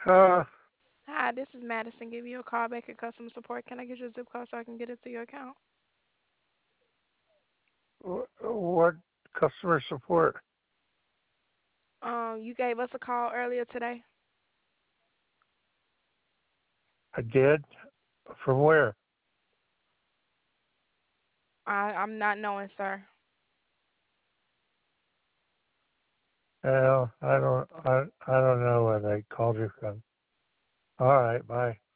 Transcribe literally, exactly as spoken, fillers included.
Uh, Hi, this is Madison. Give you a call back at customer support. Can I get your zip code so I can get it to your account? wh- what customer support? Um, you gave us a call earlier today. I did. From where? I, I'm not knowing, sir. Well, I don't. I I don't know where they called you from. All right. Bye.